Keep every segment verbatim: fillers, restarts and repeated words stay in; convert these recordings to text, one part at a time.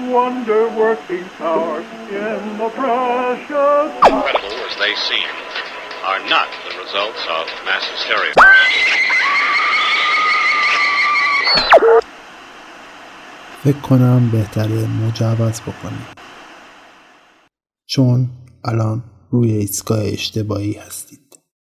wonder-working power in the precious... Incredible as they seem, are not the results of mass hysteria. فکر کنم بهتره مجوز بکنیم، چون الان روی ایستگاه اشتباهی هستید.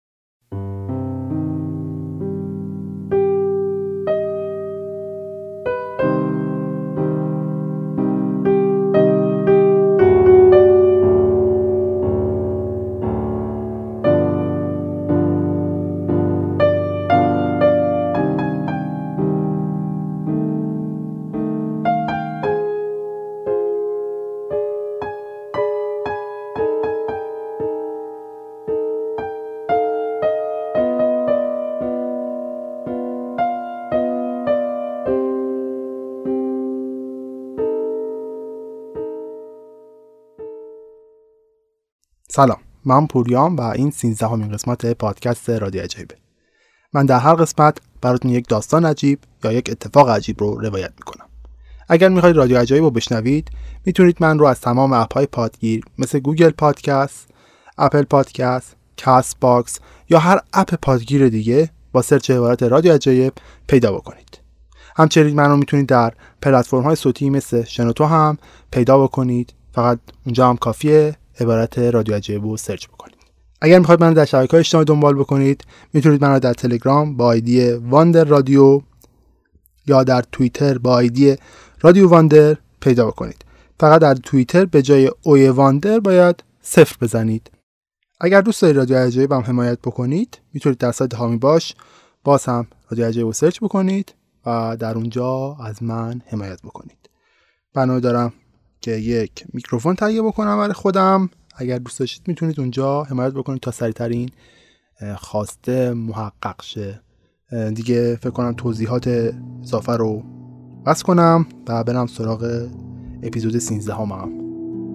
سلام، من پوریام و این سیزدهمین قسمت پادکست رادیو عجایبه. من در هر قسمت براتون یک داستان عجیب یا یک اتفاق عجیب رو روایت میکنم. اگر میخواید رادیو عجایب رو بشنوید، میتونید من رو از تمام اپ‌های پادگیر مثل گوگل پادکست، اپل پادکست، کست باکس یا هر اپ پادگیر دیگه با سرچ عبارت رادیو عجایب پیدا بکنید. همچنین من رو میتونید در پلتفرم‌های صوتی مثل شنوتو هم پیدا بکنید. فقط اونجا هم کافیه عبارت رادیو عجایب رو سرچ بکنید. اگر میخواید من رو در شبکه‌های اجتماعی دنبال بکنید، میتونید من رو در تلگرام با آیدی واندر رادیو یا در توییتر با آیدی رادیو واندر پیدا بکنید. فقط در توییتر به جای اوی واندر باید صفر بزنید. اگر دوست دارید رادیو عجایب هم حمایت بکنید، میتونید در سایت هامی باش باز هم رادیو عجایب رو سرچ بکنید و در اونجا از من حمایت بکنید. بنا دارم که یک میکروفون تهیه بکنم برای خودم. اگر دوست داشتید میتونید اونجا حمایت بکنید تا سریعترین خواسته محقق شه. دیگه فکر کنم توضیحات اضافه رو بس کنم و برم سراغ اپیزود سیزده هم.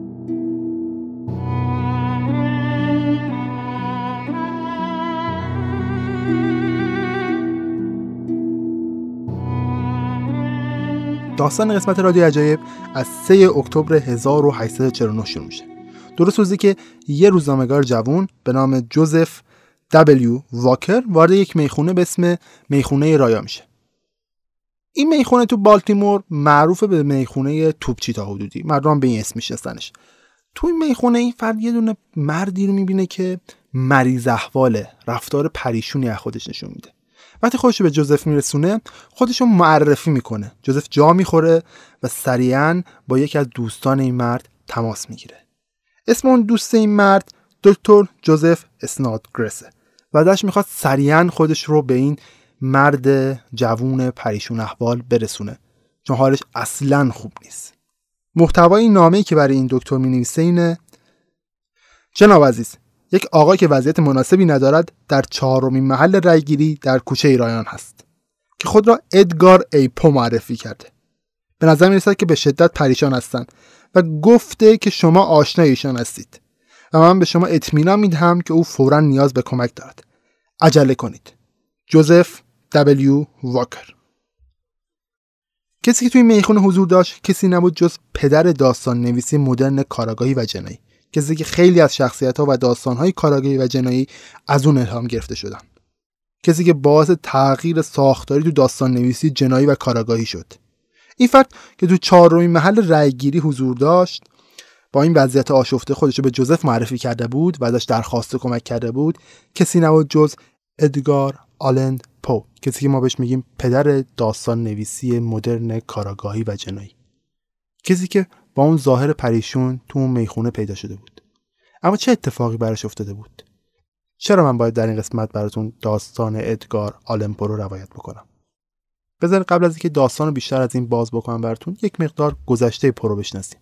داستان قسمت رادیو عجایب از سوم اکتبر هزار و هشتصد و چهل و نه شروع میشه. درست روزی که یه روزنامه‌نگار جوان به نام جوزف دبلیو واکر وارد یک میخونه به اسم میخونه رایا میشه. این میخونه تو بالتیمور معروف به میخونه توپچی تا حدودی. مردم به این اسم میشناسنش. تو این میخونه این فرد یه دونه مردی رو میبینه که مریض احواله، رفتار پریشونی از خودش نشون میده. وقتی خودش به جوزف میرسونه، خودشو معرفی میکنه. جوزف جا میخوره و سریعا با یکی از دوستان این مرد تماس میگیره. اسم اون دوست این مرد دکتر جوزف اسنادگرسه و ازش میخواد سریعا خودش رو به این مرد جوون پریشون احوال برسونه، چون حالش اصلاً خوب نیست. محتوای نامه‌ای که برای این دکتر مینویسه اینه: جناب عزیز، یک آقا که وضعیت مناسبی ندارد در چهارمین محل رایگیری در کوچه ایرایان هست که خود را ادگار ای پو معرفی کرده. به نظر میرسد که به شدت پریشان هستند و گفته که شما آشنای ایشان هستید و من به شما اطمینان میدهم که او فوراً نیاز به کمک دارد. عجله کنید. جوزف دبلیو واکر. کسی که توی میخونه حضور داشت کسی نبود جز پدر داستان نویسی مدرن کاراگاهی و جنایی. کسی که خیلی از شخصیت‌ها و داستان‌های کاراگاهی و جنایی از اون الهام گرفته شدن. کسی که باعث تغییر ساختاری تو داستان نویسی جنایی و کاراگاهی شد. این فرد که تو چهارمین محل رایگیری حضور داشت، با این وضعیت آشفته خودش رو به جوزف معرفی کرده بود و ازش درخواست کمک کرده بود. کسی نبود جز ادگار آلن پو، کسی که ما بهش میگیم پدر داستان نویسی مدرن کاراگاهی و جنایی. کسی که با اون ظاهر پریشون تو اون میخونه پیدا شده بود. اما چه اتفاقی براش افتاده بود؟ چرا من باید در این قسمت براتون داستان ادگار آلن پو رو روایت بکنم؟ بذارید قبل از اینکه داستان رو بیشتر از این باز بکنم براتون یک مقدار گذشته پو رو بشناسیم.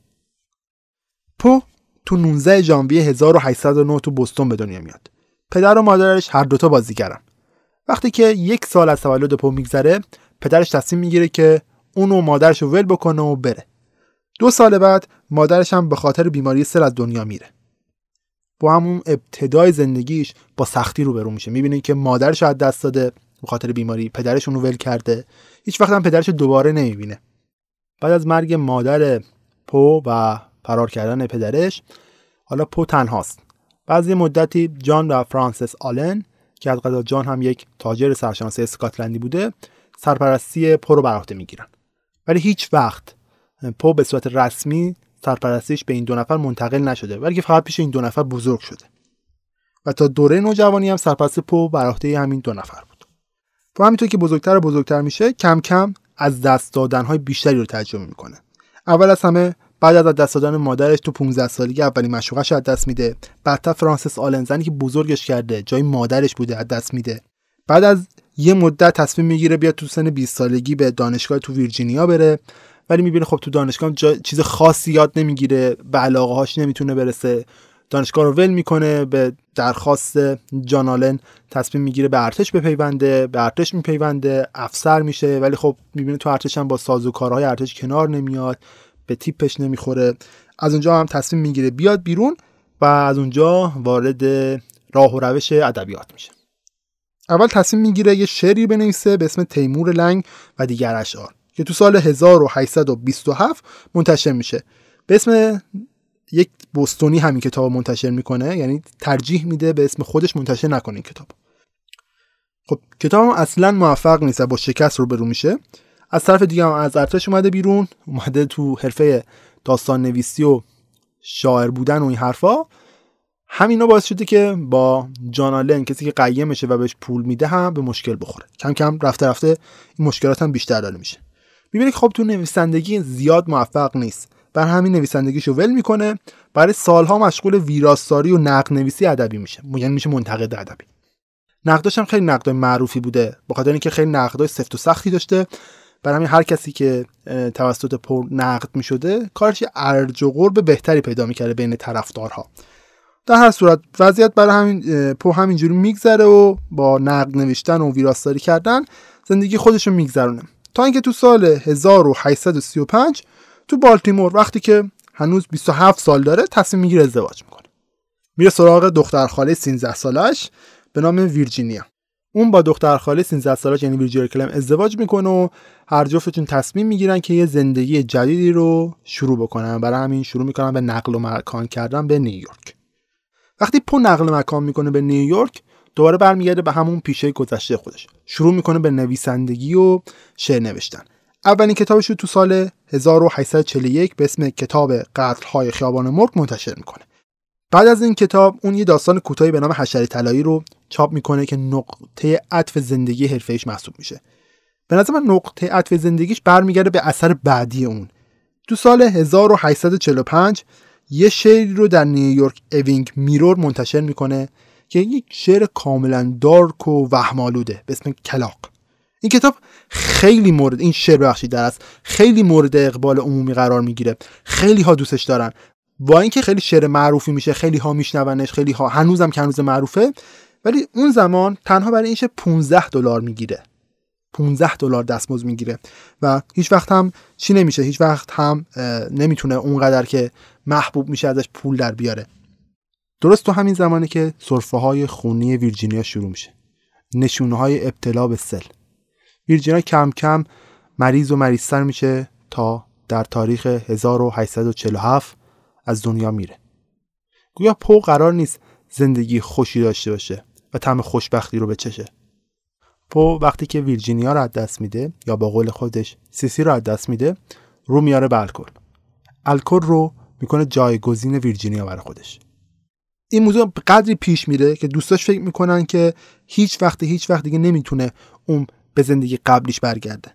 پو تو نوزدهم ژانویه هزار و هشتصد و نه تو بوستون به دنیا میاد. پدر و مادرش هر دوتا بازیگرن. وقتی که یک سال از تولد پو میگذره، پدرش تصمیم میگیره که اون و مادرش رو ول بکنه و بره. دو سال بعد مادرش هم به خاطر بیماری سل از دنیا میره. با همون ابتدای زندگیش با سختی روبرو میشه. میبینه که مادرش رو از دست داده به خاطر بیماری، پدرش اون رو ول کرده. هیچ وقت هم پدرش رو دوباره نمیبینه. بعد از مرگ مادر پو و فرار کردن پدرش. حالا پو تنهاست. بعد یه مدتی جان و فرانسیس آلن که از قضا جان هم یک تاجر سرشناسی اسکاتلندی بوده سرپرستی پو رو بر عهده میگیرن. ولی هیچ وقت پو به صورت رسمی سرپرستیش به این دو نفر منتقل نشده، بلکه فقط پیش این دو نفر بزرگ شده. و تا دوره نوجوانی هم سرپرستی پو بر عهده همین دو نفر بود. پو همینطور که بزرگتر و بزرگتر میشه کم کم از دست دادن‌های بیشتری رو تجربه میکنه. اول از همه بعد از دست دادن مادرش تو پانزده سالگی اولین معشوقه‌اش از دست میده. بعدتر فرانسیس آلن زنی که بزرگش کرده جای مادرش بوده از دست میده. بعد از یه مدت تصمیم میگیره بیاد تو سن بیست سالگی به دانشگاه تو ویرجینیا بره، ولی میبینه خب تو دانشگاه چیز خاصی یاد نمیگیره، به علاقه هاش نمیتونه برسه. دانشگاه رو ول میکنه، به درخواست جان آلن تصمیم میگیره به ارتش بپیونده، به ارتش میپیونده، افسر میشه، ولی خب میبینه تو ارتش هم با سازوکارهای ارتش کنار نمیاد، به تیپش نمیخوره. از اونجا هم تصمیم میگیره بیاد بیرون و از اونجا وارد راه و روش ادبیات میشه. اول تصمیم میگیره یه شعری بنویسه به اسم تیمور لنگ و دیگر اشعار که تو سال هزار و هشتصد و بیست و هفت منتشر میشه. به اسم یک بوستونی همین کتاب منتشر میکنه، یعنی ترجیح میده به اسم خودش منتشر نکنه این کتاب. خب کتاب هم اصلا موفق نیست، با شکست روبرو میشه. از طرف دیگه هم از ارتش اومده بیرون، اومده تو حرفه داستان نویسی و شاعر بودن و این حرفا. همینا باعث شده که با جان آلن کسی که قیمشه و بهش پول میده هم به مشکل بخوره. کم کم رفته رفته این مشکلات هم بیشتر داره میشه. میبینه که خب تو نویسندگی زیاد موفق نیست، بر همین نویسندگیشو ول میکنه. برای سالها مشغول ویراستاری و نقد نویسی ادبی میشه، یعنی میشه منتقد ادبی. نقداش هم خیلی نقدای معروفی بوده، به خاطر اینکه خیلی نقدای سفت و سختی داشته. برای همین هر کسی که توسط پو نقد میشده کارش ارج و قرب بهتری پیدا میکرده بین طرفدارها. در هر صورت وضعیت برای همین پو همینجوری میگذره و با نقد نوشتن و ویراستاری کردن زندگی خودشو میگذرونه، تا اینکه تو سال هزار و هشتصد و سی و پنج تو بالتیمور وقتی که هنوز بیست و هفت سال داره تصمیم میگیره ازدواج میکنه. میره سراغ دختر خاله سیزده سالش به نام ویرجینیا. اون با دختر خاله سیزده سالش یعنی ویرجینیا کلم ازدواج میکنه و هر جفتشون تصمیم میگیرن که یه زندگی جدیدی رو شروع بکنن. برای همین شروع میکنن به نقل و مکان کردن به نیویورک. وقتی پو نقل و مکان میکنه به نیویورک دوباره برمیگرده به همون پیشه گذشته خودش، شروع میکنه به نویسندگی و شعر نوشتن. اولین کتابش رو تو سال هزار و هشتصد و چهل و یک به اسم کتاب قتل‌های خیابان مرغ منتشر میکنه. بعد از این کتاب اون یه داستان کوتاهی به نام حشره طلایی رو چاپ میکنه که نقطه عطف زندگی حرفه‌ایش محسوب میشه. به نظر من نقطه عطف زندگیش برمیگرده به اثر بعدی اون. تو سال هزار و هشتصد و چهل و پنج یه شعری رو در نیویورک ایونینگ میرور منتشر میکنه که یک شعر کاملا دارک و وهم‌آلوده به اسم کلاغ. این کتاب خیلی مورد این شعر بخشید در است خیلی مورد اقبال عمومی قرار میگیره، خیلی ها دوستش دارن. با اینکه خیلی شعر معروفی میشه، خیلی ها میشنونش، خیلی ها هنوزم که هنوز معروفه، ولی اون زمان تنها برای این شعر پانزده دلار میگیره. پانزده دلار دستمزد میگیره و هیچ وقت هم چی نمیشه، هیچ وقت هم نمیتونه اونقدر که محبوب میشه ازش پول در بیاره. درست تو همین زمانی که سرفه‌های خونی ویرجینیا شروع میشه، نشونه‌های ابتلا به سل. ویرجینیا کم کم مریض و مریض‌تر میشه تا در تاریخ هزار و هشتصد و چهل و هفت از دنیا میره. گویا پو قرار نیست زندگی خوشی داشته باشه و طعم خوشبختی رو بچشه. پو وقتی که ویرجینیا رو از دست میده یا با قول خودش سیسی رو از دست میده، رو میاره به الکل. الکل رو میکنه جایگزین ویرجینیا برای خودش. این موضوع به قدری پیش میره که دوستاش فکر میکنن که هیچ وقت هیچ وقت دیگه نمیتونه اون به زندگی قبلیش برگرده.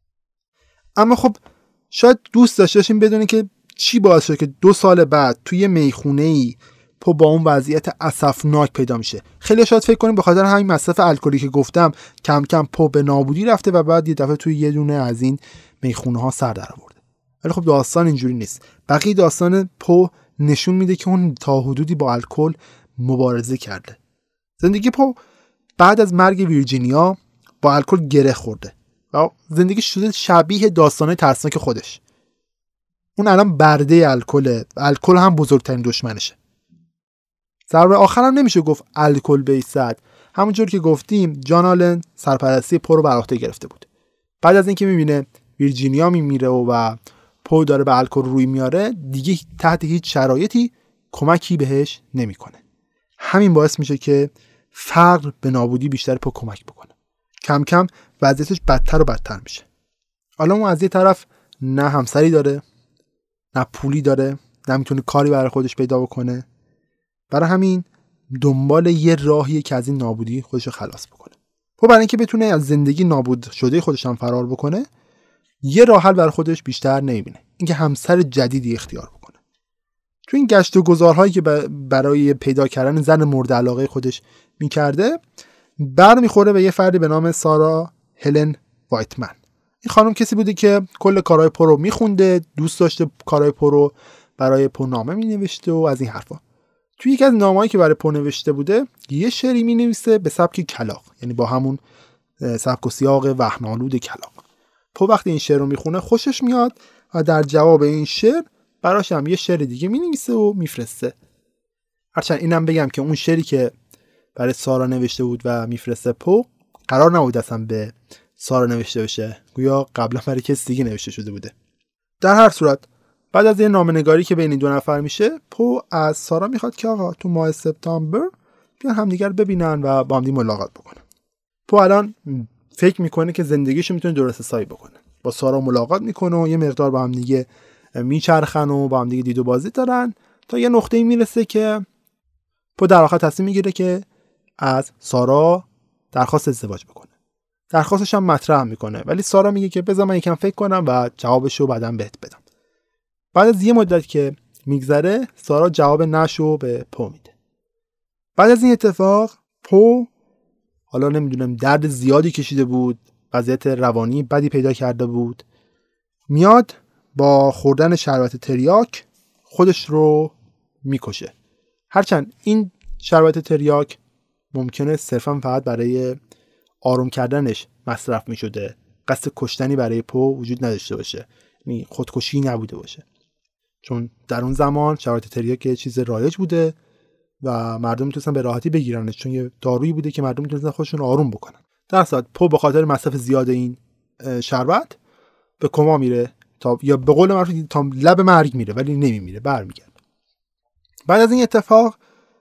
اما خب شاید دوست داشته باشیم بدونی که چی باعث شد که دو سال بعد توی میخونه‌ای پو با اون وضعیت اسفناک پیدا میشه. خیلی شاید فکر کنیم به خاطر همین مصرف الکلی که گفتم کم کم پو به نابودی رفته و بعد یه دفعه توی یه دونه از این میخونه ها سر در آورده. ولی خب داستان اینجوری نیست. بقیه داستان پو نشون میده که اون تا حدودی با الکل مبارزه کرده. زندگی پو بعد از مرگ ویرجینیا با الکل گره خورده و زندگی شده شبیه داستانه ترسناک خودش. اون الان برده الکله، الکل هم بزرگترین دشمنشه. ضربه آخر هم نمیشه گفت الکل بیست. همونجور که گفتیم جان آلن سرپرستی پو رو بر عهده گرفته بود. بعد از اینکه میبینه ویرجینیا میمیره و پو داره به الکل روی میاره دیگه تحت هیچ شرایطی کمکی بهش نمیکنه. همین باعث میشه که فقر به نابودی بیشتر پو کمک بکنه. کم کم وضعیتش بدتر و بدتر میشه. حالا اون از یه طرف نه همسری داره، نه پولی داره، نه میتونه کاری برای خودش پیدا بکنه. برای همین دنبال یه راهیه که از این نابودی خودش رو خلاص بکنه. خب برای اینکه بتونه از زندگی نابود شده خودش هم فرار بکنه، یه راه حل برای خودش بیشتر نمیبینه، اینکه همسر جدیدی اختیار بکنه. تو این گشت و گذارهایی که برای پیدا کردن زن مورد علاقه خودش میکرده، بر میخوره به یه فردی به نام سارا هلن وایتمن. این خانم کسی بوده که کل کارهای پو رو میخونده، دوست داشته کارهای پو رو برای پو نامه مینوشته و از این حرفا. توی یکی از نامه‌هایی که برای پو نوشته بوده یه شعری مینویسه به سبک کلاغ، یعنی با همون سبک و سیاق وحن‌آلود کلاغ. پو وقتی این شعر رو میخونه خوشش میاد و در جواب این شعر براش هم یه شعر دیگه مینویسه و میفرسته. هرچند اینم بگم که اون شعری که برای سارا نوشته بود و میفرسته پو قرار نبود اصلا به سارا نوشته بشه، گویا قبلا برای کسی دیگه نوشته شده بوده. در هر صورت بعد از این نامه‌نگاری که بین این دو نفر میشه، پو از سارا میخواد که آقا تو ماه سپتامبر بیان همدیگر ببینن و با هم دیگه ملاقات بکنن. پو الان فکر میکنه که زندگیشو میتونه درست حسابی بکنه. با سارا ملاقات میکنه و یه مقدار با هم دیگه میچرخن و با هم دیگه دید و بازی دارن تا یه نقطه‌ای میرسه که پو در آخر تصمیم میگیره که از سارا درخواست ازدواج بکنه. درخواستش هم مطرح میکنه، ولی سارا میگه که بذار من یکم فکر کنم و جوابشو بعداً بهت بدم. بعد از یه مدت که میگذره سارا جواب نشو به پو میده. بعد از این اتفاق پو حالا نمیدونم درد زیادی کشیده بود، وضعیت روانی بدی پیدا کرده بود، میاد با خوردن شربت تریاک خودش رو میکشه. هرچند این شربت تریاک ممکنه صرفا فقط برای آروم کردنش مصرف میشده، قصد کشتنی برای پو وجود نداشته باشه، یعنی خودکشی نبوده باشه، چون در اون زمان شربت تریاک یه چیز رایج بوده و مردم میتونستن به راحتی بگیرنش، چون یه دارویی بوده که مردم میتونستن خودشون آروم بکنن. در اصل پو به خاطر مصرف زیاد این شربت به کما میره، تا یا به قول معروف تا لب مرگ میره، ولی نمیمیره، برمیگرده. بعد از این اتفاق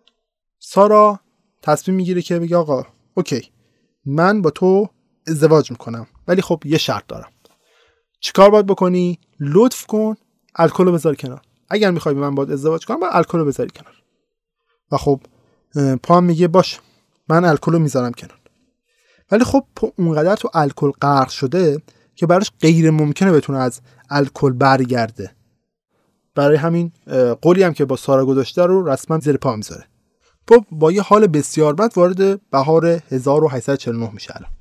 سارا تصمیم میگیره که بگه آقا اوکی من با تو ازدواج میکنم، ولی خب یه شرط دارم. چیکار باید بکنی؟ لطف کن الکل رو بذار کنار. اگر میخوای من باید ازدواج کنم باید الکل رو بذاری کنار. و خب پا هم میگه باش من الکل رو میذارم کنار. ولی خب پو اونقدر تو الکل غرق شده که براش غیر ممکنه بتونه از الکل برگرده. برای همین قولی هم که با سارا گذاشته رو رسما زیر پا میذاره. پو با یه حال بسیار بد وارد بهار هزار و هشتصد و چهل و نه میشه. الان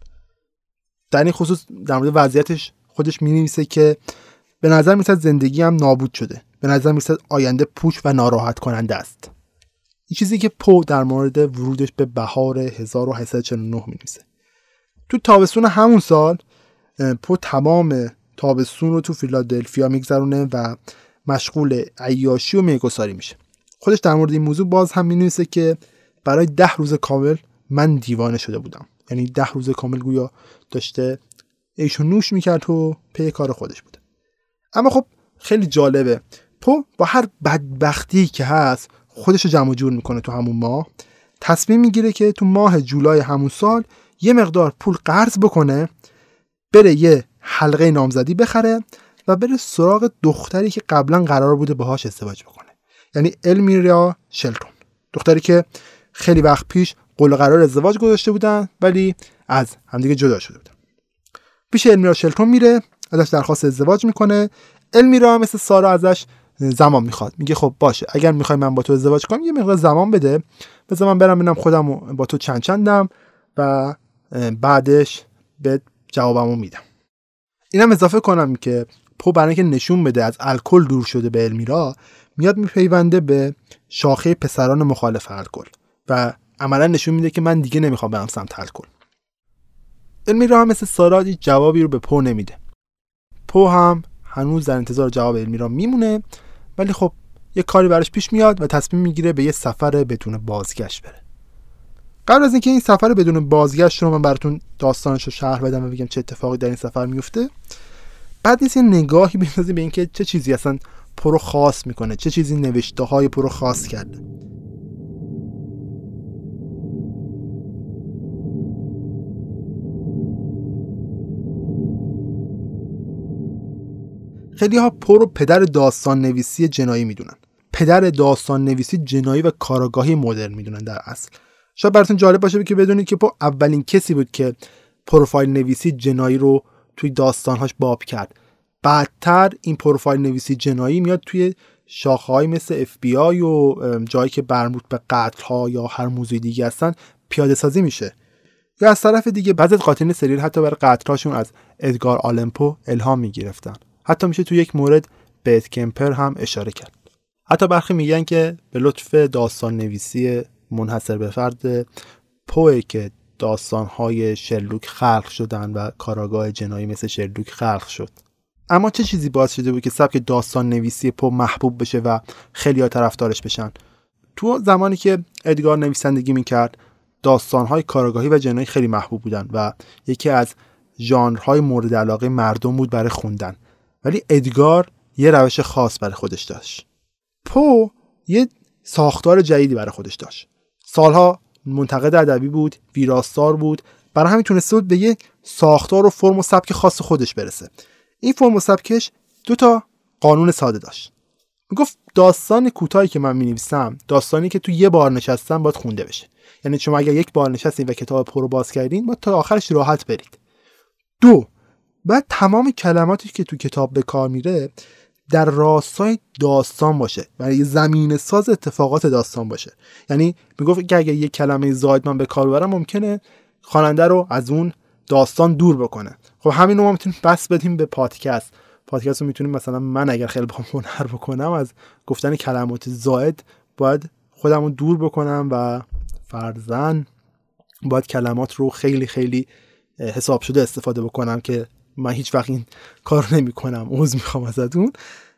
در این خصوص در مورد وضعیتش خودش مینویسه که به نظر میاد زندگی هم نابود شده، به نظر میاد آینده پوچ و ناراحت کننده است. این چیزی که پو در مورد ورودش به بهار هزار و هشتصد و چهل و نه مینویسه. تو تابستون همون سال پو تمام تابستون رو تو فیلادلفیا میگذرونه و مشغول عیاشی و میگساری میشه. خودش در مورد این موضوع باز هم مینویسه که برای ده روز کامل من دیوانه شده بودم. یعنی ده روز کامل گویا داشته ایش و نوش میکرد و پی کار خودش بوده. اما خب خیلی جالبه، پو با هر بدبختی که هست خودش رو جمع جور میکنه. تو همون ماه تصمیم میگیره که تو ماه جولای همون سال یه مقدار پول قرض بکنه، بره یه حلقه نامزدی بخره و بره سراغ دختری که قبلا قرار بوده باهاش ازدواج بکنه، یعنی المیرا شلتون، دختری که خیلی وقت پیش قول قرار ازدواج گذاشته بودن ولی از همدیگه جدا شده بودن. پیش المیرا شلتون میره، ازش درخواست ازدواج میکنه. المیرا مثل سارا ازش زمان میخواد، میگه خب باشه اگر میخوای من با تو ازدواج کنم یه مقدار زمان بده، بذار من برم ببینم خودم با تو چند چندم و بعدش به جوابمو میدم. اینم اضافه کنم که پو برای اینکه نشون بده از الکل دور شده به المیرا، میاد میپیونده به شاخه پسران مخالف الکل و عملا نشون میده که من دیگه نمیخوام برم سمت الکل. المیرا هم مثل سارا جوابی رو به پو نمیده. پو هم هنوز در انتظار جواب المیرا میمونه، ولی خب یه کاری براش پیش میاد و تصمیم میگیره به یه سفر بدون بازگشت بره. قبل از اینکه این سفر بدون بازگشت رو من براتون داستانش رو شرح بدم و بگم چه اتفاقی در این سفر میفته، بعد نیست یه نگاهی بندازیم به اینکه چه چیزی اصلا پو رو خاص میکنه، چه چیزی نوشته های پو رو خاص کرده. خیلی ها پو رو پدر داستان نویسی جنایی میدونن. پدر داستان نویسی جنایی و کاراگاهی مدرن میدونن در اصل. شاید براتون جالب باشه که بدونید که پو اولین کسی بود که پروفایل نویسی جنایی رو توی داستانهاش باب کرد. بعدتر این پروفایل نویسی جنایی میاد توی شاخه‌های مثل اف بی آی و جایی که مربوط به قتل‌ها یا هر موضوع دیگه هستن پیاده سازی میشه. یا از طرف دیگه بعضی از قاتلین سریال حتی برای قتل‌هاشون از ادگار آلن پو الهام میگرفتن. حتی میشه توی یک مورد به اد کمپر هم اشاره کرد. حتی برخی میگن که به لطف داستان نویسی منحصر به فرد پوئه که داستان‌های شرلوک خلق شدن و کاراگاه جنایی مثل شرلوک خلق شد. اما چه چیزی باعث شده بود که سبک داستان نویسی پو محبوب بشه و خیلی‌ها طرفدارش بشن؟ تو زمانی که ادگار نویسندگی میکرد داستان‌های کاراگاهی و جنایی خیلی محبوب بودن و یکی از ژانرهای مورد علاقه مردم بود برای خوندن. ولی ادگار یه روش خاص برای خودش داشت. پو یه ساختار جدیدی برای خودش داشت. سالها منتقد ادبی بود، ویراستار بود، برای همین تونسته بود به یه ساختار و فرم و سبک خاص خودش برسه. این فرم و سبکش دو تا قانون ساده داشت. میگفت داستان کوتاهی که من می‌نویسم، داستانی که تو یه بار نشستم باید خونده بشه. یعنی شما اگر یک بار نشستین و کتاب پو رو باز کردین، باید تا آخرش راحت برید. دو، بعد تمام کلماتی که تو کتاب به کار میره در راستای داستان باشه و یه زمینه ساز اتفاقات داستان باشه. یعنی میگفت که اگه یک کلمه زائد من به کار ببرم ممکنه خواننده رو از اون داستان دور بکنه. خب همین رو ما میتونیم بس بدیم به پادکست. پادکست رو میتونیم مثلا من اگر خیلی با هنر بکنم از گفتن کلمات زائد باید خودم رو دور بکنم و فرضاً باید کلمات رو خیلی خیلی حساب شده استفاده بکنم که من هیچ وقت این کار نمی کنم. عذر میخوام ازتون.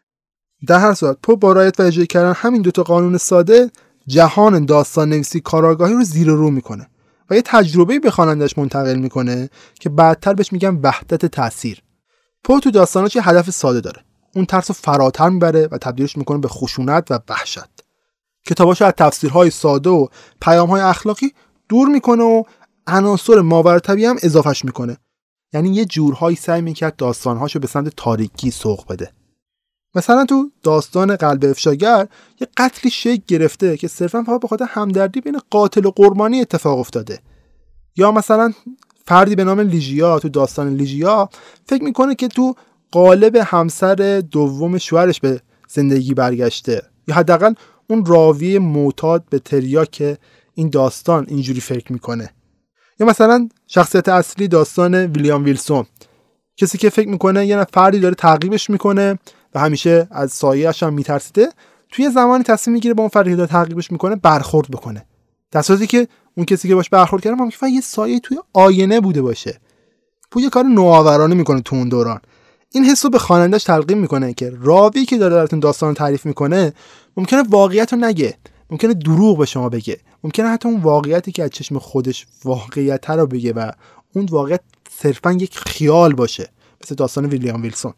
در هر صورت پو با رعایت و اجرا کردن همین دوتا قانون ساده جهان داستان نویسی کاراگاهی رو زیر و رو میکنه و یه تجربه‌ای به خواننده‌اش منتقل میکنه که بعدتر بهش میگن وحدت تاثیر. پو تو داستاناش یه هدف ساده داره. اون ترس رو فراتر میبره و تبدیلش میکنه به خشونت و وحشت. کتاباشو از تفسیرهای ساده و پیام‌های اخلاقی دور میکنه و عناصر ماورالطبیعی هم اضافهش میکنه. یعنی یه جورهایی سعی میکرد داستانهاشو به سمت تاریکی سوق بده. مثلا تو داستان قلب افشاگر یه قتلی شکل گرفته که صرفاً فقط به خاطر همدردی بین قاتل و قربانی اتفاق افتاده. یا مثلا فردی به نام لیژیا تو داستان لیژیا فکر میکنه که تو قالب همسر دوم شوهرش به زندگی برگشته، یا حداقل اون راوی معتاد به تریاک این داستان اینجوری فکر میکنه. یا مثلا شخصیت اصلی داستان ویلیام ویلسون، کسی که فکر میکنه یه فردی داره تعقیبش میکنه و همیشه از سایه‌اش هم میترسیده، توی زمانی تصمیم میگیره با اون فردی که داره تعقیبش میکنه برخورد بکنه، در صورتی که اون کسی که باش برخورد کرده ممکنه یه سایه توی آینه بوده باشه. پو یه کار نوآورانه میکنه تو اون دوران. این حسو به خواننده‌اش تلقین میکنه که راوی که داره براتون داستان رو تعریف میکنه ممکنه واقعیت رو نگه، ممکنه دروغ به شما بگه، ممکنه حتی اون واقعیتی که از چشم خودش واقعیت رو بگه و اون واقعیت صرفاً یک خیال باشه، مثل داستان ویلیام ویلسون.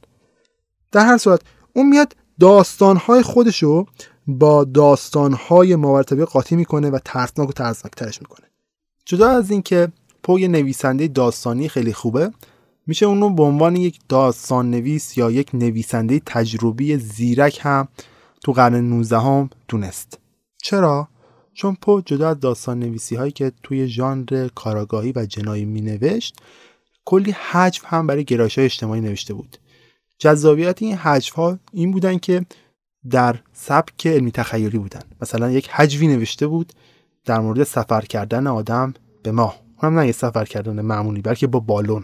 در هر صورت اون میاد داستان‌های خودشو با داستان‌های ماورالطبیعی قاطی میکنه و ترسناک و ترسناک‌ترش میکنه. جدا از این که پو یه نویسنده داستانی خیلی خوبه، میشه اون رو به عنوان یک داستان نویس یا یک نویسنده تجربی زیرک هم تو قرن نوزدهم دونست. چرا؟ چون پو جدا از داستان نویسی هایی که توی ژانر کاراگاهی و جنایی می نوشت، کلی حجو هم برای گرایش‌های اجتماعی نوشته بود. جذابیت این حجوها این بودن که در سبک علمی تخیلی بودن. مثلا یک حجوی نوشته بود در مورد سفر کردن آدم به ماه، اونم نه یه سفر کردن معمولی بلکه با بالون.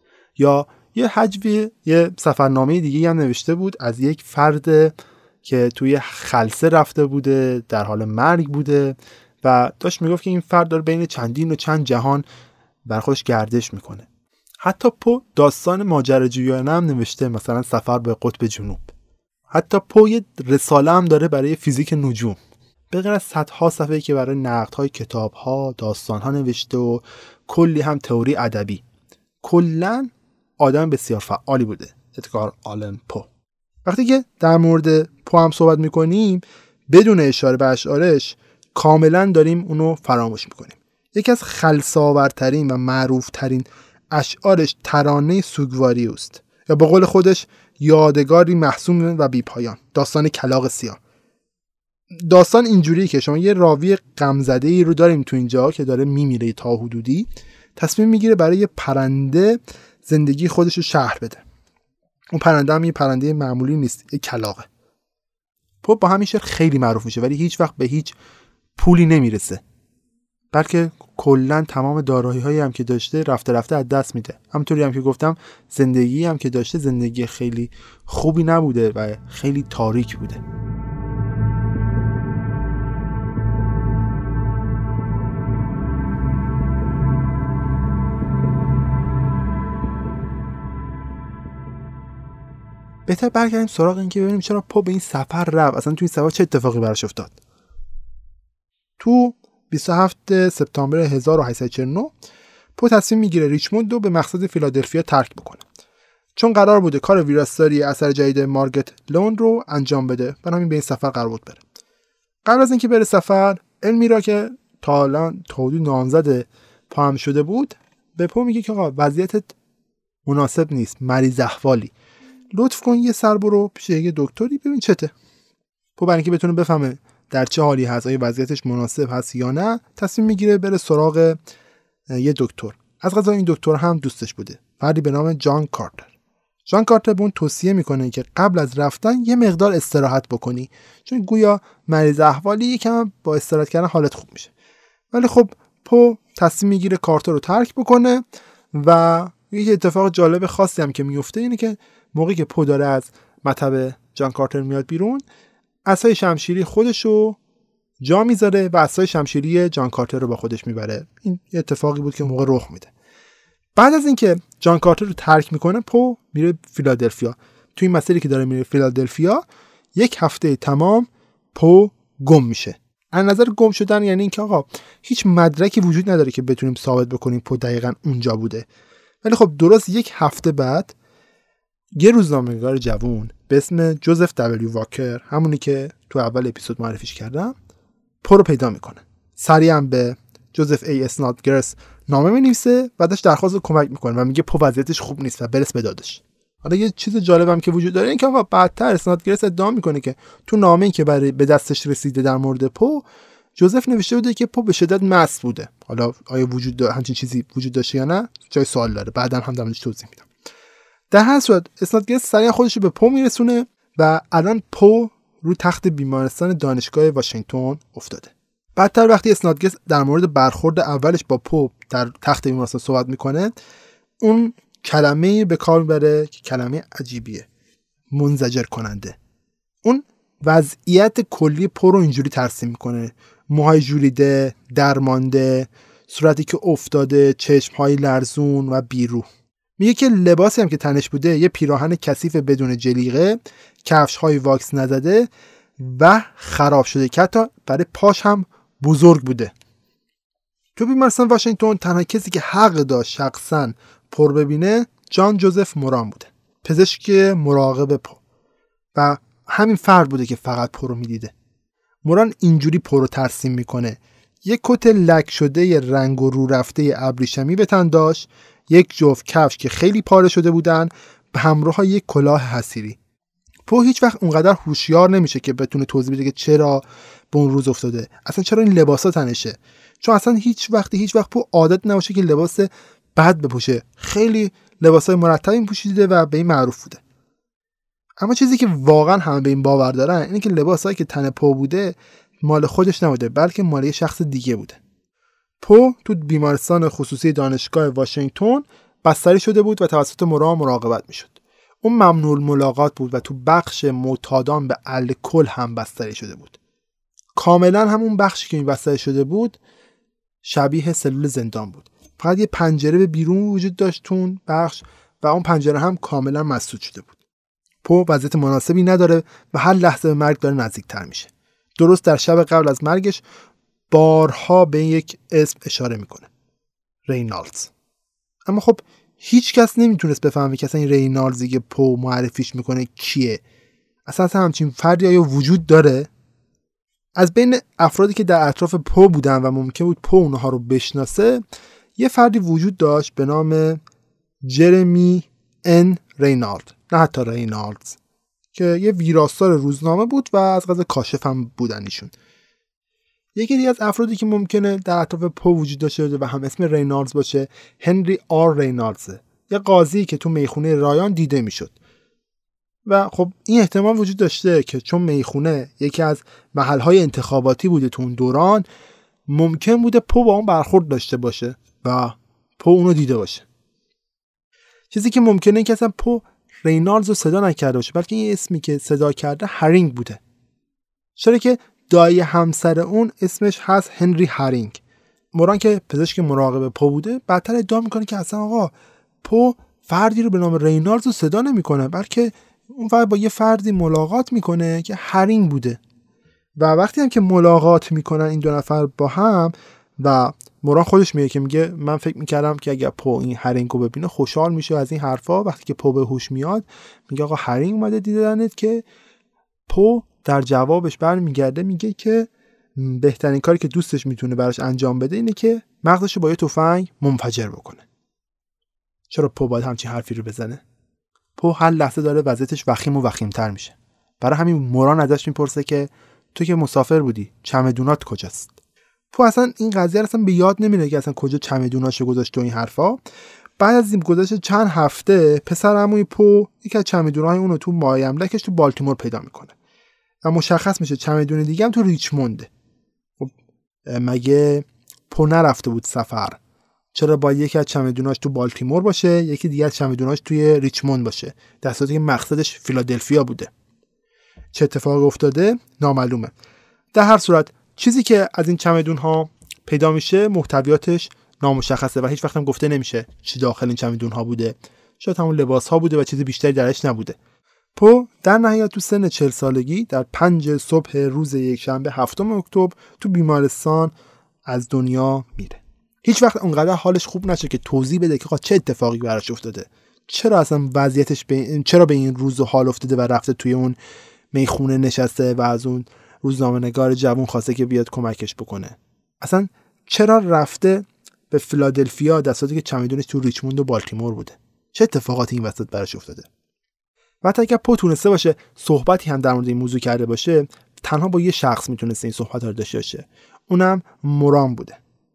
یا یه حجوی یه سفرنامه دیگه هم نوشته بود از یک فرد که توی خلسه رفته بوده، در حال مرگ بوده و داشت میگفت که این فرد داره بین چندین و چند جهان بر خودش گردش میکنه. حتی پو داستان ماجراجویانه هم نوشته، مثلا سفر به قطب جنوب. حتی پو یه رساله هم داره برای فیزیک نجوم، به غیر از صدها صفحه‌ای که برای نقدهای کتاب‌ها، داستان‌ها نوشته و کلی هم تئوری ادبی. کلاً آدم بسیار فعالی بوده. ادگار آلن پو. وقتی که در مورد پو هم صحبت میکنیم بدون اشاره به اشعارش کاملا داریم اونو فراموش میکنیم. یکی از خلساورترین و معروفترین اشعارش ترانه سوگواری است، یا به قول خودش یادگاری محسوم و بیپایان، داستان کلاغ سیاه. داستان اینجوریه که شما یه راوی غمزده ای رو داریم تو اینجا که داره میمیره تا حدودی، تصمیم میگیره برای یه پرنده زندگی خودش رو شرح بده. اون پرنده هم یه پرنده معمولی نیست، یه کلاغه. پو با همین شعر خیلی معروف میشه ولی هیچ وقت به هیچ پولی نمیرسه، بلکه کلا تمام دارایی هایی هم که داشته رفته رفته از دست میده. همونطوری هم که گفتم زندگی هم که داشته زندگی خیلی خوبی نبوده و خیلی تاریک بوده. بهتر برگردیم سراغ این که ببینیم چرا پو به این سفر رفت، اصلا تو این سفر چه اتفاقی براش افتاد. تو بیست و هفتم سپتامبر هزار و هشتصد و چهل و نه پو تصمیم میگیره ریچموند رو به مقصد فیلادلفیا ترک بکنه، چون قرار بوده کار ویراستاری اثر جدید مارگت لوند رو انجام بده، بنابراین به این سفر قرار بود بره. قبل از اینکه بره سفر، علمی را که تا الان تا حدود نامزد پا هم شده بود به پو میگه که آقا وضعیتت مناسب نیست، مریض احوالی، لطف کن یه سر برو پیش یه دکتری ببین چته. پو برای اینکه بتونه بفهمه در چه حالی هست، آیا وضعیتش مناسب هست یا نه، تصمیم میگیره بره سراغ یه دکتر. از قضا این دکتر هم دوستش بوده، فردی به نام جان کارتر. جان کارتر به اون توصیه میکنه که قبل از رفتن یه مقدار استراحت بکنی، چون گویا مریض احوالی یکم با استراحت کردن حالت خوب میشه. ولی خب پو تصمیم میگیره کارتر رو ترک بکنه و یه اتفاق جالب خاصی هم که میفته اینه که موقعی که پو داره از مطب جان کارتر میاد بیرون، عصای شمشیری خودشو جا میذاره و عصای شمشیری جان کارتر رو با خودش میبره. این یه اتفاقی بود که موقع رخ میده. بعد از اینکه جان کارتر رو ترک میکنه، پو میره فیلادلفیا. تو این مسیری که داره میره فیلادلفیا، یک هفته تمام پو گم میشه. از نظر گم شدن یعنی اینکه آقا هیچ مدرکی وجود نداره که بتونیم ثابت بکنیم پو دقیقاً اونجا بوده. ولی خب درست یک هفته بعد یه روزنامه‌نگار جوون به اسم جوزف دبلیو واکر، همونی که تو اول اپیزود معرفیش کردم، پو رو پیدا میکنه. سریعا به جوزف ای اسنادگرس نامه می‌نویسه و ازش درخواست کمک میکنه و میگه پو وضعیتش خوب نیست و برس به دادش. حالا یه چیز جالبم که وجود داره این که بعدتر اسنادگرس ادعا میکنه که تو نامه‌ای که برای به دستش رسیده در مورد پو، جوزف نوشته بوده که پو به شدت مست بوده. حالا آیا وجود داره همچین چیزی وجود داشته یا نه جای سوال داره، بعداً هم درموردش توضیح میدم. در هر صورت اسنادگرس سریع خودش رو به پو میرسونه و الان پو رو تخت بیمارستان دانشگاه واشنگتن افتاده. بعدتر وقتی اسنادگرس در مورد برخورد اولش با پو در تخت بیمارستان صحبت میکنه، اون کلمه‌ای به کار میبره که کلمه عجیبیه، منزجر کننده. اون وضعیت کلی پو رو اینجوری ترسیم میکنه: موهای ژولیده، درمانده، صورتی که افتاده، چشم‌های لرزون و بیروح. میگه که لباسی هم که تنش بوده یه پیراهن کثیف بدون جلیقه، کفش‌های واکس نزده و خراب شده که حتی برای پاش هم بزرگ بوده. تو بیمارستان واشنگتن تنها کسی که حق داشت شخصاً پو ببینه جان جوزف موران بوده، پزشک مراقب پو، و همین فرد بوده که فقط پو رو میدیده. موران اینجوری پو رو ترسیم میکنه: یک کت لک شده رنگ و رو رفته ابریشمی به تن داشت، یک جفت کفش که خیلی پاره شده بودن به همراه یک کلاه حصیری. پو هیچ وقت اونقدر هوشیار نمیشه که بتونه توضیح بده که چرا به اون روز افتاده، اصلا چرا این لباسا تنشه، چون اصلا هیچ وقت هیچ وقت پو عادت نباشه که لباس بد بپوشه. خیلی لباسای مرتبی پوشیده و به این معروف بوده. اما چیزی که واقعا همه به این باور دارن اینه که لباسایی که تن پو بوده مال خودش نبوده، بلکه مال یه شخص دیگه بوده. پو تو بیمارستان خصوصی دانشگاه واشنگتن بستری شده بود و توسط موران مراقبت میشد. اون ممنوع ملاقات بود و تو بخش معتادان به الکل هم بستری شده بود. کاملا همون بخشی که این بستری شده بود شبیه سلول زندان بود. فقط یه پنجره به بیرون وجود داشت تو اون بخش و اون پنجره هم کاملا مسدود شده بود. پو وضعیت مناسبی نداره و هر لحظه به مرگ داره نزدیکتر میشه. درست در شب قبل از مرگش بارها به یک اسم اشاره میکنه: رینالدز. اما خب هیچ کس نمیتونست بفهمه که اصلا این رینالدزی که پو معرفیش میکنه کیه. اصلا, اصلا همچین فردی آیا وجود داره؟ از بین افرادی که در اطراف پو بودن و ممکن بود پو اونها رو بشناسه، یه فردی وجود داشت به نام جرمی ان رینالد، نه حتی رینالدز، که یه ویراستار روزنامه بود و از قضا کاشف هم بودن ایشون. یکی دیگه از افرادی که ممکنه در اطراف پو وجود داشته و هم اسم رینالدز باشه، هنری آر رینالدزه، یه قاضی که تو میخونه رایان دیده میشد. و خب این احتمال وجود داشته که چون میخونه یکی از محلهای انتخاباتی بوده تو اون دوران، ممکن بوده پو با اون برخورد داشته باشه و پو اونو دیده باشه. چیزی که ممکنه که اصلا پو رینالدز رو صدا نکرده باشه، بلکه این اسمی که صدا کرده هرینگ بوده. چرا که دایی همسر اون اسمش هست هنری هرینگ. موران که پزشک مراقب پو بوده، بعدتر ادعا میکنه که اصلا آقا پو فردی رو به نام رینالدز رو صدا نمیکنه، بلکه اون فرد با یه فردی ملاقات میکنه که هرینگ بوده. و وقتی هم که ملاقات میکنن این دو نفر با هم و موران خودش میگه که میگه من فکر میکردم که اگر پو این هرینگ رو ببینه خوشحال میشه از این حرفا. وقتی که پو به هوش میاد میگه آقا هرینگ اومده دیدنت، که پو در جوابش برمیگرده میگه که بهترین کاری که دوستش میتونه براش انجام بده اینه که مغزش با یه تفنگ منفجر بکنه. چرا پو باید همچین حرفی رو بزنه؟ پو هر لحظه داره وضعیتش وخیم و وخیم‌تر میشه. برای همین موران ازش میپرسه که تو که مسافر بودی چمدونات کجاست؟ پو اصلا این قضیه اصلا به یاد نمیره که اصلا کجا چمدوناشو گذاشت و این حرفا. بعد از این گذشت چند هفته پسر عموی پو یکی از چمدونای اون رو تو مای املکش تو بالتیمور پیدا میکنه و مشخص میشه چمدون دیگه هم تو ریچمونده. خب مگه پو نرفته بود سفر؟ چرا با یکی از چمدوناش تو بالتیمور باشه، یکی دیگه از چمدوناش توی ریچموند باشه، در صورتی که مقصدش فیلادلفیا بوده؟ چه اتفاقی افتاده نامعلومه. در هر صورت چیزی که از این چمدون ها پیدا میشه محتویاتش نامشخصه و هیچ وقت هم گفته نمیشه چی داخل این چمدون ها بوده. شاید همون لباس ها بوده و چیز بیشتری درش نبوده. پو در نهایت تو سن چهل سالگی در پنج صبح روز یک شنبه هفتم اکتبر تو بیمارستان از دنیا میره. هیچ وقت اونقدر حالش خوب نشه که توضیح بده که چه اتفاقی براش افتاده، چرا اصلا وضعیتش به این... چرا به این روز حال افتاده و رفته توی اون میخونه نشسته و از اون روزنامه‌نگار جوان خواسته که بیاد کمکش بکنه. اصلا چرا رفته به فیلادلفیا در صورتی که چمدونش تو ریچموند و بالتیمور بوده؟ چه اتفاقاتی این وسط براش افتاده؟ و حتی اگه پو تونسته باشه صحبتی هم در مورد این موضوع کرده باشه، تنها با یه شخص میتونسته این صحبت رو داشته باشه، اونم موران بوده،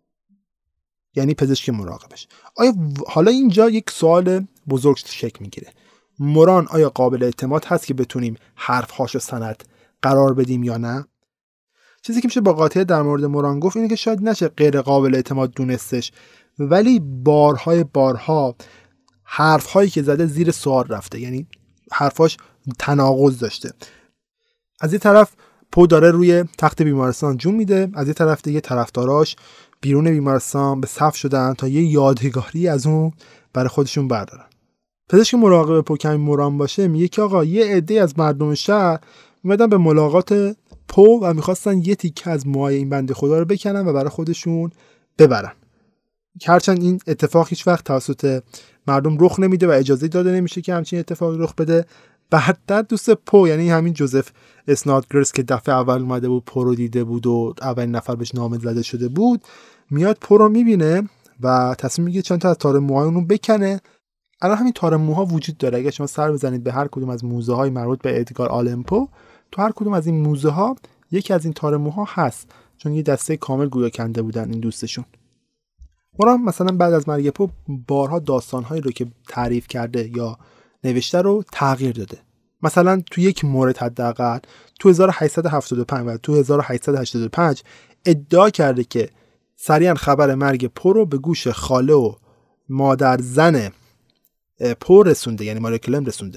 یعنی پزشک مراقبش. آیا حالا اینجا یک سوال بزرگ شکل میگیره، موران آیا قابل اعتماد هست که بتونیم حرفهاشو سند قرار بدیم یا نه؟ چیزی که میشه با قاطعیت در مورد موران گفت اینه که شاید نشه غیر قابل اعتماد دونستش، ولی بارهای بارها حرفهایی که زده زیر سوال رفته، یعنی حرفاش تناقض داشته. از یه طرف پو داره روی تخت بیمارستان جون میده، از یه طرف دیگه طرفداراش بیرون بیمارستان به صف شدن تا یه یادگاری از اون برای خودشون بردارن. پزشک مراقب پو کمی موران باشه میگه که آقا یه عده از مردم شهر اومدن به ملاقات پو و میخواستن یه تیکه از موهای این بنده خدا رو بکنن و برای خودشون ببرن. هرچند این اتفاق هیچ وقت توسط مردم رخ نمیده و اجازه داده نمیشه که همچین اتفاقی رخ بده. بعدتر دوست پو، یعنی همین جوزف اسنادگرس که دفعه اول اومده بود پو رو دیده بود و اولین نفر بهش نامه زده شده بود، میاد پو رو میبینه و تصمیم میگیره چند تا از تار موهای اون رو بکنه. الان همین تار موها وجود داره، اگه شما سر بزنید به هر کدوم از موزه های مربوط به ادگار آلن پو، تو هر کدوم از این موزه ها یکی از این تار موها هست، چون یه دسته کامل گویا کنده بودن این دوستشون. موران مثلا بعد از مرگ پو بارها داستانهایی رو که تعریف کرده یا نوشته رو تغییر داده. مثلا تو یک مورد حداقل تو هزار و هشتصد و هفتاد و پنج و تو هزار و هشتصد و هشتاد و پنج ادعا کرده که سریعا خبر مرگ پو رو به گوش خاله و مادر زن پو رسونده، یعنی ماری کلم رسونده.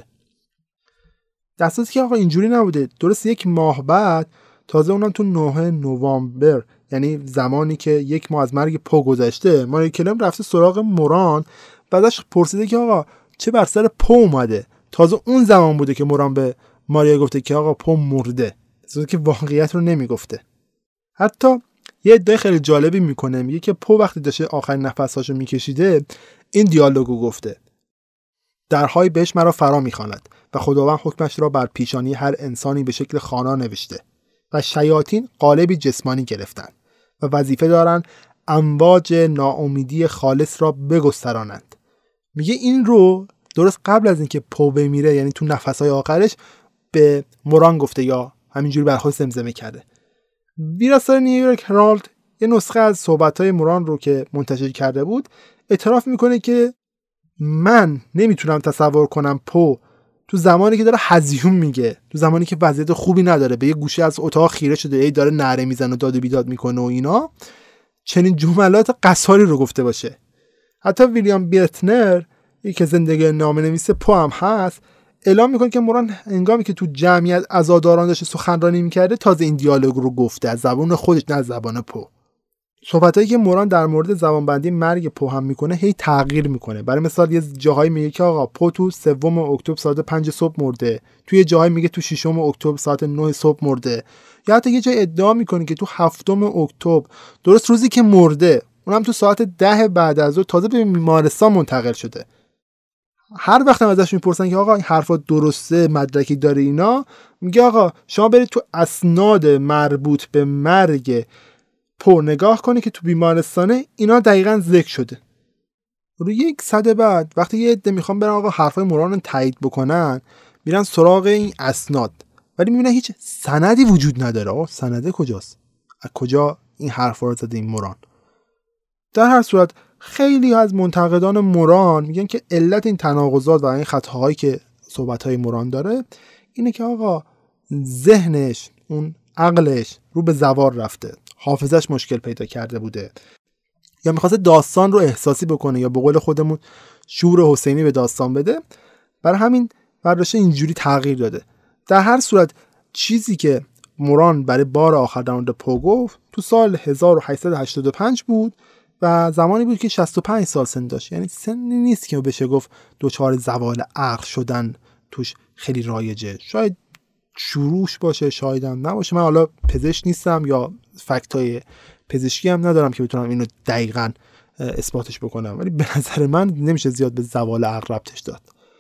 در صورتی که آقا اینجوری نبوده. درست یک ماه بعد، تازه اونم تو نه نوامبر، یعنی زمانی که یک ماه از مرگ پو گذشته، ماری کلم رفته سراغ موران، بعدش پرسیده که آقا چه بر سر پو اومده. تازه اون زمان بوده که موران به ماریا گفته که آقا پو مرده، چیزی که واقعیت رو نمیگفته. حتی یه ادعای خیلی جالبی میکنه، میگه که پو وقتی داشته آخرین نفساشو میکشیده این دیالوگو گفته: درهای بهش مرا فرا میخواند و خداوند حکمش را بر پیشانی هر انسانی به شکل خوانا نوشته و شیاطین قالبی جسمانی گرفتند و وظیفه دارند امواج ناامیدی خالص را بگسترانند. میگه این رو درست قبل از اینکه پو بمیره، یعنی تو نفسهای آخرش، به موران گفته یا همینجوری بر خود زمزمه کرده. ویراستار نیویورک هرالد یه نسخه از صحبت‌های موران رو که منتشر کرده بود اعتراف میکنه که من نمیتونم تصور کنم پو تو زمانی که داره هزیون میگه، تو زمانی که وضعیت خوبی نداره، به یه گوشه از اتاق خیره شده، ای داره نعره میزنه و داد و بیداد میکنه و اینا، چنین جملات قصاری رو گفته باشه. حتی ویلیام بیرتنر، یکی زندگی نامه‌نویس پو هم هست، اعلام میکنه که موران هنگامی که تو جمعیت عزاداران داشته سخنرانی میکرده تازه این دیالوگ رو گفته، از زبان خودش نه از زبان پو. صحبتایی که موران در مورد زبانبندی مرگ پو هم میکنه هی تغییر میکنه. برای مثال یه جاهایی میگه که آقا پو تو سوم اکتبر ساعت پنج صبح مرده، توی جاهایی میگه تو ششم اکتبر ساعت نه صبح مرده، یا حتی یه جای ادعا میکنه که تو هفتم اکتبر درست روزی که مرده، اونم تو ساعت ده بعد از ظهر تازه به بیمارستان منتقل شده. هر وقت هم ازش میپرسن که آقا این حرفا درسته، مدرکی داره اینا، میگه آقا شما برید تو اسناد مربوط به مرگ پو نگاه کنی که تو بیمارستانه اینا دقیقاً ذکر شده. رو یک صده بعد وقتی یه عده میخوان برن آقا حرفای موران رو تایید بکنن، میرن سراغ این اسناد، ولی میبینن هیچ سندی وجود نداره. آقا سنده کجاست؟ از کجا این حرفا رو زده این موران؟ در هر صورت خیلی از منتقدان موران میگن که علت این تناقضات و این خطاهایی که صحبت‌های موران داره اینه که آقا ذهنش، اون عقلش رو به زوال رفته، حافظش مشکل پیدا کرده بوده، یا میخواسته داستان رو احساسی بکنه، یا به قول خودمون شور حسینی به داستان بده، برای همین برداشته اینجوری تغییر داده. در هر صورت چیزی که موران برای بار آخر در مورد پو گفت تو سال هزار و هشتصد و هشتاد و پنج بود و زمانی بود که شصت و پنج سال سن داشت. یعنی سنی نیست که بشه گفت دوچار زوال عقل شدن توش خیلی رایجه. شاید شروعش باشه، شاید هم نباشه. من حالا پزشک نیستم یا فکتای پزشکی هم ندارم که بتونم اینو دقیقاً اثباتش بکنم، ولی به نظر من نمیشه زیاد به زوال عقل ربطش داد.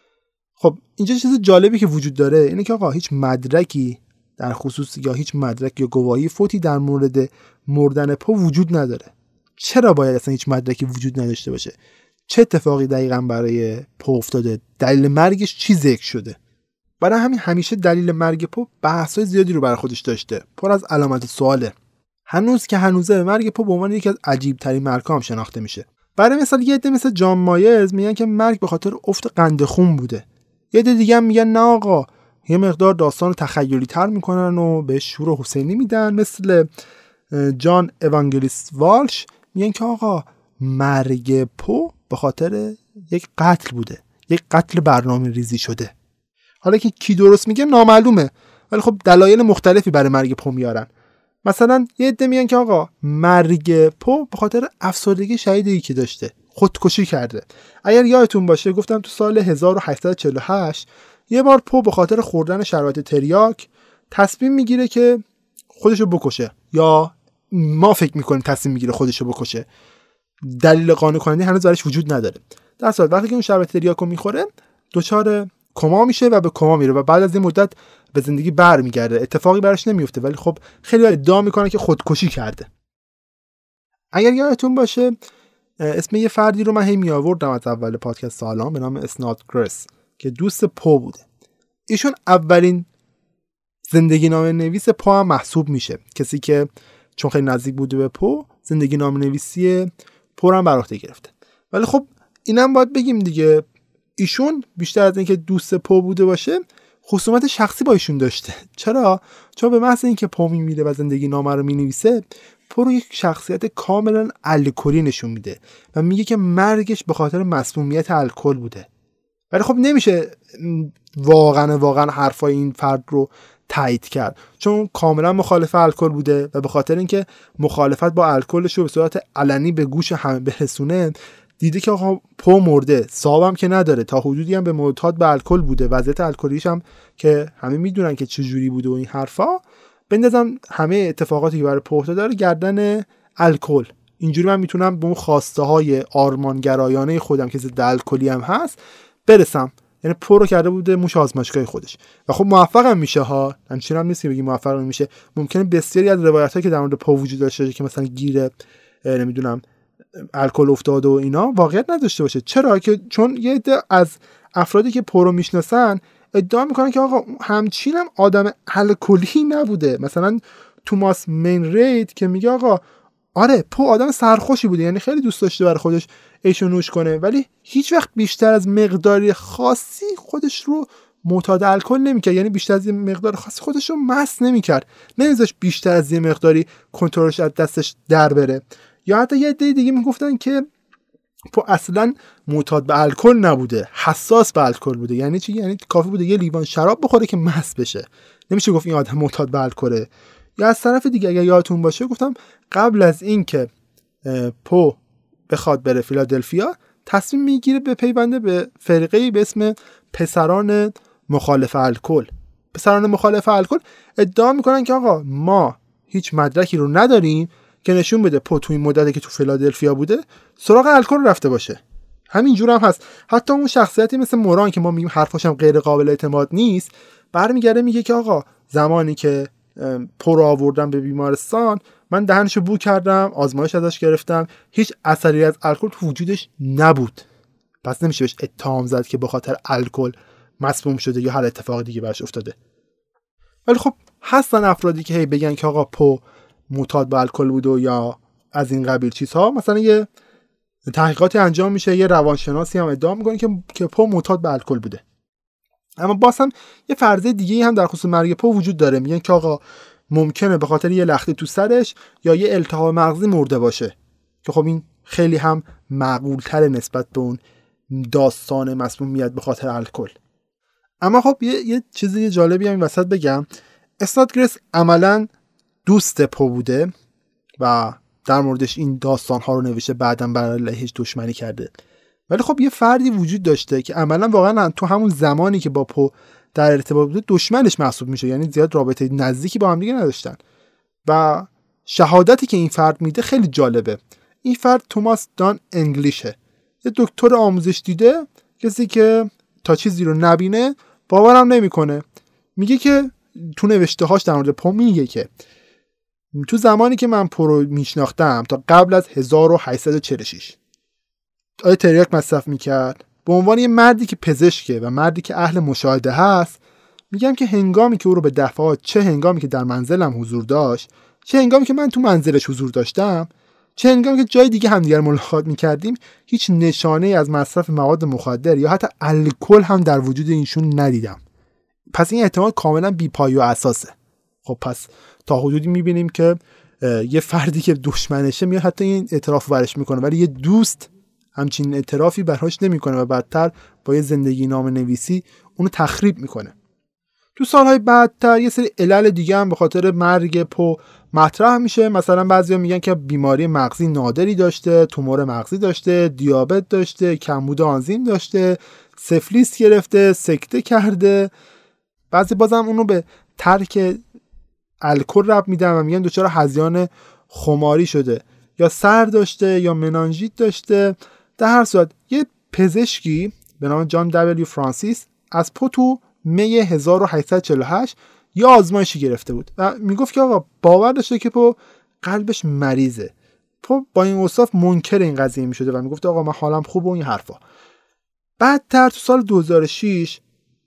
خب اینجا چیز جالبی که وجود داره اینه که آقا هیچ مدرکی در خصوص یا هیچ مدرک یا گواهی فوتی در مورد مردن پو وجود نداره. چرا باید اصلا هیچ مدرکی وجود نداشته باشه؟ چه اتفاقی دقیقاً برای پو افتاده؟ دلیل مرگش چی ذکر شده؟ برای همین همیشه دلیل مرگ پو بحث‌های زیادی رو برای خودش داشته، پر از علامت سواله. هنوز که هنوزه مرگ پو به عنوان یکی از عجیب‌ترین مرگ‌ها هم شناخته میشه. برای مثال یه عده مثل جان مایرز میگن که مرگ به خاطر افت قند خون بوده. یه عده دیگه هم میگن نه آقا، یه مقدار داستان رو تخیلی تر میکنن و به شور حسینی میدن، مثل جان اوانگلیست والش میگن که آقا مرگ پو به خاطر یک قتل بوده، یک قتل برنامه ریزی شده. حالا که کی درست میگه نامعلومه، ولی خب دلایل مختلفی برای مرگ پو میارن. مثلا یه عده میگن که آقا مرگ پو به خاطر افسردگی شدیدی که داشته، خودکشی کرده. اگر یادتون باشه گفتم تو سال هزار و هشتصد و چهل و هشت یه بار پو به خاطر خوردن شربت تریاک تصمیم میگیره که خودشو بکشه، یا ما فکر میکنیم تصمیم میگیره خودشو بکشه. دلیل قانع کننده هنوز براش وجود نداره. در صورت وقتی که اون شربت تریاکو میخوره دچار کما میشه و به کما میره و بعد از این مدت به زندگی برمیگرده. اتفاقی براش نمیفته، ولی خب خیلی ادعا میکنه که خودکشی کرده. اگر یادتون باشه اسم یه فردی رو من هی می آوردم از اول پادکست سالام به نام اسنات گرس که دوست پو بوده. ایشون اولین زندگی نامه نویس پو هم محسوب میشه، کسی که چون خیلی نزدیک بوده به پو زندگی نامه نویسی پو رو هم بر عهده گرفته. ولی خب اینم باید بگیم دیگه، ایشون بیشتر از اینکه دوست پو بوده باشه خصومت شخصی با ایشون داشته. چرا؟ چون به محض اینکه پو میمیره و زندگی نامه رو مینویسه، پو رو یک شخصیت کاملا الکلی نشون میده و میگه که مرگش به خاطر مسمومیت الکل بوده. ولی خب نمیشه واقعا واقعا حرفای این فرد رو تایید کرد، چون کاملا مخالف الکل بوده و به خاطر اینکه مخالفت با الکلش رو به صورت علنی به گوش همه برسونه، دیده که آقا پو مرده، صاحبم که نداره، تا حدودی هم به معتاد به الکل بوده، وضعیت الکلیش هم که همه میدونن که چه جوری بوده و این حرفا، بندازم همه اتفاقاتی که برای پو افتاده رو گردن الکل. اینجوری من میتونم به اون خواسته های آرمانگرایانه خودم که ضد الکلی هم هست برسم. یعنی پو رو کرده بوده موش آزمایشگاه خودش و خب موفقم میشه ها. همچنین هم نیست که بگیم موفق میشه. ممکنه بسیاری از روایت‌هایی که در مورد پو وجود داشته که مثلا گیر نمیدونم الکل افتاده و اینا واقعیت نداشته باشه. چرا؟ که چون یه عده از افرادی که پو رو میشناسن ادعا میکنن که آقا همچین هم آدم الکلی نبوده. مثلا توماس مینرید که میگه آقا آره پو آدم سرخوشی بوده، یعنی خیلی دوست داشته برای خودش ایش و نوش کنه، ولی هیچ وقت بیشتر از مقداری خاصی خودش رو معتاد الکل نمیکرد. یعنی بیشتر از یه مقدار خاصی خودش رو مست نمیکرد، نمیذاشت بیشتر از یه مقداری کنترلش از دستش در بره. یا حتی یه عده دیگه میگفتن که پو اصلا معتاد به الکل نبوده، حساس به الکل بوده. یعنی چی؟ یعنی کافی بوده یه لیوان شراب بخوره که مست بشه، نمیشه گفت این آدم معتاد به الکله. یا از طرف دیگه اگه یادتون باشه گفتم قبل از این که پو بخواد بره فیلادلفیا تصمیم میگیره به پیونده به فرقه‌ای به اسم پسران مخالف الکل. پسران مخالف الکل ادعا میکنن که آقا ما هیچ مدرکی رو نداریم که نشون بده پو تو این مدتی که تو فیلادلفیا بوده سراغ الکل رفته باشه. همینجور هم هست. حتی اون شخصیتی مثل موران که ما میگیم حرفاش هم غیر قابل اعتماد نیست، برمیگرده میگه که آقا زمانی که پو رو آوردم به بیمارستان من دهنشو بو کردم، آزمایش ازش گرفتم، هیچ اثری از الکل تو وجودش نبود. پس نمیشه بهش اتهام زد که به خاطر الکل مسموم شده یا هر اتفاق دیگه براش افتاده. ولی خب هستن افرادی که هی بگن که آقا پو معتاد به الکل بوده یا از این قبیل چیزها. مثلا یه تحقیقاتی انجام میشه، یه روانشناسی هم ادعا میکنه که که پو معتاد به الکل بوده. اما باز هم یه فرضیه دیگه هم در خصوص مرگ پو وجود داره. میگن که آقا ممکنه به خاطر یه لختی تو سرش یا یه التهاب مغزی مرده باشه، که خب این خیلی هم معقول‌تر نسبت به اون داستان مسمومیت به خاطر الکل. اما خب یه, یه چیزی جالبی هم این وسط بگم، اسنادگرس عملاً دوست پو بوده و در موردش این داستان ها رو نوشته، بعداً برای علیهش دشمنی کرده. ولی خب یه فردی وجود داشته که عملاً واقعاً تو همون زمانی که با پو در ارتباط بوده دشمنش محسوب میشه، یعنی زیاد رابطه نزدیکی با هم دیگه نداشتن. و شهادتی که این فرد میده خیلی جالبه. این فرد توماس دان انگلیشه، یه دکتر آموزش دیده، کسی که تا چیزی رو نبینه باورم نمیکنه. میگه که تو نوشته هاش در مورد پو میگه که تو زمانی که من پو رو میشناختم تا قبل از هزار و هشتصد و چهل و شش آیا تریاک مصرف میکرد. به عنوان یه مردی که پزشکه و مردی که اهل مشاهده هست، میگم که هنگامی که او رو به دفعات، چه هنگامی که در منزلم حضور داشت، چه هنگامی که من تو منزلش حضور داشتم، چه هنگامی که جای دیگه همدیگر ملاقات میکردیم، هیچ نشانه از مصرف مواد مخدر یا حتی الکل هم در وجود ایشون ندیدم. پس این احتمال کاملا بی‌پایه و اساسه. خب پس تا حدودی میبینیم که یه فردی که دشمنشه میاد حتی این اعتراف برش میکنه، ولی یه دوست همچین اعترافی براش نمیکنه و بعدتر با یه زندگی نامه نویسی اونو تخریب میکنه. تو سالهای بعدتر یه سری علل دیگه هم به خاطر مرگ پو مطرح میشه. مثلا بعضیا میگن که بیماری مغزی نادری داشته، تومور مغزی داشته، دیابت داشته، کمبود آنزیم داشته، سفلیس گرفته، سکته کرده. بعضی بازم اونو به ترک الکل ربط میدن و میگن دچار هذیان خماری شده، یا سر داشته یا منانژیت داشته. در هر صورت یه پزشکی به نام جان دبلیو فرانسیس از پو تو می هزار و هشتصد و چهل و هشت یه آزمایشی گرفته بود و میگفت که آقا باور داشته که پو قلبش مریضه. پو با این اوصاف منکر این قضیه میشده و میگفت آقا من حالم خوبه و این حرفا. بعدتر تو سال دو هزار و شش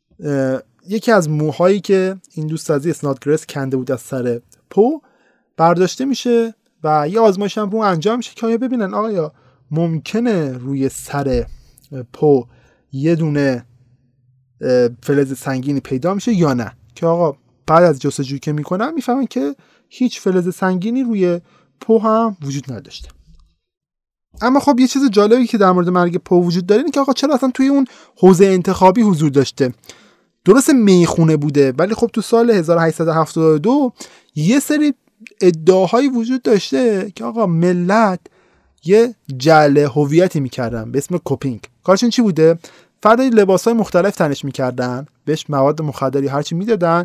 یکی از موهایی که این دوست از اسنادگرس کنده بود از سر پو برداشته میشه و یه آزمایش هم رو انجام میشه که آیا ببینن آقا ممکنه روی سر پو یه دونه فلز سنگینی پیدا میشه یا نه. که آقا بعد از جستجویی که میکنن میفهمن که هیچ فلز سنگینی روی پو هم وجود نداشته. اما خب یه چیز جالبی که در مورد مرگ پو وجود داره اینه که آقا چرا اصلا توی اون حوزه انتخابی حضور داشته. درست میخونه بوده ولی خب تو سال هزار و هشتصد و هفتاد و دو یه سری ادعاهایی وجود داشته که آقا ملت یه جعل هویتی میکردن به اسم کوپینگ. کارشون چی بوده؟ فردا لباسای مختلف تنش میکردن، بهش مواد مخدری هرچی میدادن،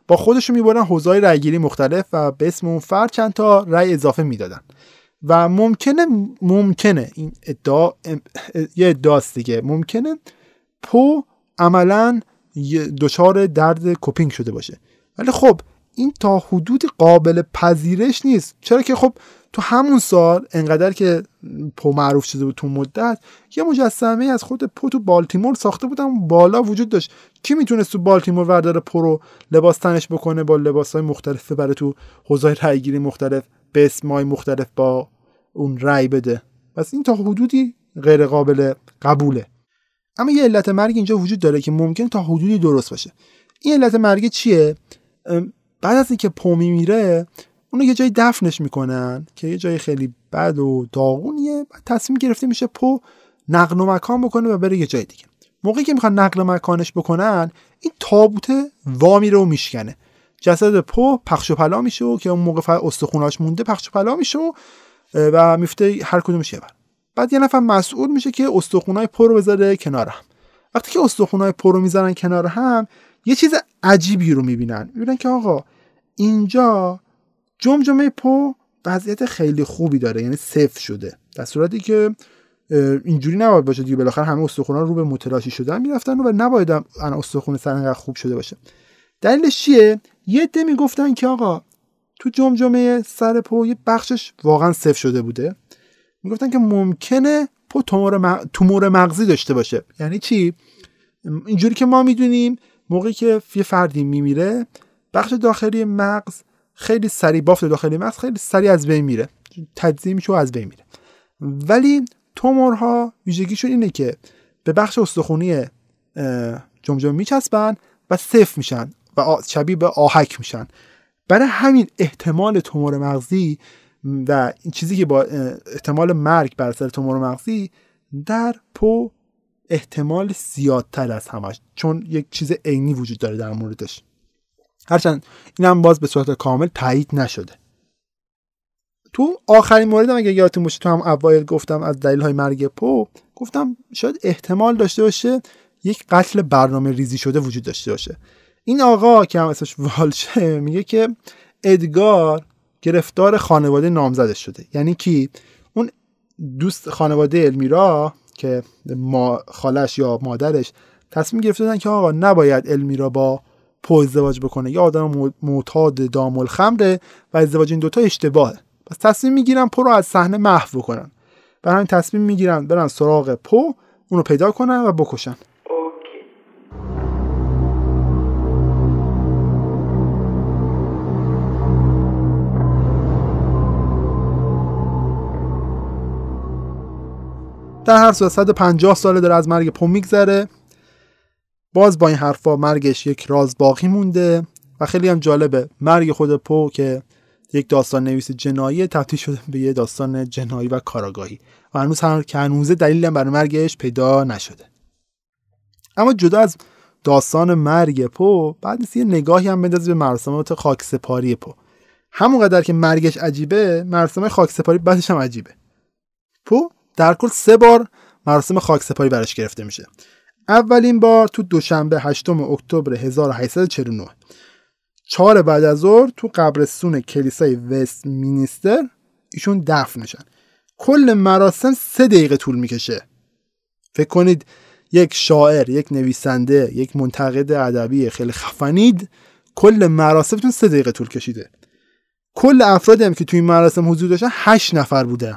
با خودشون میبرن حوزه‌های رأیگیری مختلف و به اسم اون فرد چند تا رأی اضافه میدادن و ممکنه ممکنه این ادعا یه ادعاست دیگه، ممکنه پو عملاً دچار درد کوپینگ شده باشه، ولی خب این تا حدود قابل پذیرش نیست. چرا که خب تو همون سال انقدر که پو معروف شده بود تو مدت، یه مجسمه از خود پو تو بالتیمور ساخته بودن بالا وجود داشت. کی میتونست تو بالتیمور ورداره پو رو لباس تنش بکنه با لباسای مختلف برای تو حوزه‌های رأیگیری مختلف به اسمای مختلف با اون رأی بده؟ پس این تا حدودی غیر قابل قبوله. اما یه علت مرگ اینجا وجود داره که ممکن تا حدودی درست باشه. این علت مرگ چیه؟ بعد از اینکه پو میمیره اونو یه جای دفنش میکنن که یه جای خیلی بد و داغونیه. بعد تصمیم گرفته میشه پو نقل و مکان بکنه و بره یه جای دیگه. موقعی که میخوان نقل و مکانش بکنن، این تابوت وا میره و میشکنه، جسد پو پخش و پلا میشه و که اون موقع فقط استخوناش مونده پخش و پلا میشه و, و میفته هر کدومش یه بر. بعد یه نفر مسئول میشه که استخونای پو رو بذاره کنار هم. وقتی که استخونای پو رو میذارن کنار هم، یه چیز عجیبی رو میبینن. میبینن که آقا اینجا جمجمه پو وضعیت خیلی خوبی داره، یعنی صفر شده، در صورتی که اینجوری نباید باشه دیگه. بالاخره همه استخونا رو به متلاشی شدن میرفتن و نباید انا استخون سر انقدر خوب شده باشه. دلیلش چیه؟ یه عده میگفتن که آقا تو جمجمه سر پو یه بخشش واقعا صفر شده بوده. میگفتن که ممکنه پو تومور مغ... تومور مغزی داشته باشه. یعنی چی؟ اینجوری که ما میدونیم موقعی که یه فردی میمیره، بخش داخلی مغز خیلی سریع، بافت داخلی مغز خیلی سریع از بین میره، تجزیه میشه و از بین میره. ولی تومورها ویژگیشون اینه که به بخش استخونی جمجمه میچسبن و صفر میشن و شبیه به آهک میشن. برای همین احتمال تومور مغزی و این چیزی که با احتمال مرگ بر اثر تومور مغزی در پو احتمال زیادتر از همش، چون یک چیز عینی وجود داره در موردش. هرچند اینم باز به صورت کامل تایید نشده. تو آخرین موردم اگه یادتون باشه تو هم اوایل گفتم از دلایل مرگ پو، گفتم شاید احتمال داشته باشه یک قتل برنامه ریزی شده وجود داشته باشه. این آقا که هم اسمش والشه میگه که ادگار گرفتار خانواده نامزدش شده. یعنی کی؟ اون دوست خانواده المیرا که ما خالش یا مادرش تصمیم گرفتن که آقا نباید المیرا با پو ازدواج بکنه، یا آدم معتاد دام الخمره و ازدواج این دوتا اشتباهه. پس تصمیم میگیرن پو رو از صحنه محو کنن. برای همین تصمیم میگیرن برن سراغ پو، اونو پیدا کنن و بکشن. در هر صورت صد و پنجاه ساله داره از مرگ پو میگذره. باز با این حرفا مرگش یک راز باقی مونده و خیلی هم جالبه. مرگ خود پو که یک داستان نویس جنایی تبدیل شده به یه داستان جنایی و کاراگاهی و هنوز هم که هنوزه دلیلی هم برای مرگش پیدا نشده. اما جدا از داستان مرگ پو، بعد نیست یه نگاهی هم بندازی به مراسمات خاکسپاری پو. همونقدر که مرگش عجیبه، مراسم خاکسپاری بعدش هم عجیبه. پو در کل سه بار مراسم خاکسپاری براش گرفته میشه. اولین بار تو دوشنبه هشتم اکتبر هزار و هشتصد و چهل و نه، چهار بعد از ظهر تو قبرستون کلیسای وست مینستر ایشون دفن میشن. کل مراسم سه دقیقه طول میکشه. فکر کنید یک شاعر، یک نویسنده، یک منتقد ادبی خیلی خفنید، کل مراسمتون سه دقیقه طول کشیده. کل افرادی هم که توی این مراسم حضور داشتن هشت نفر بوده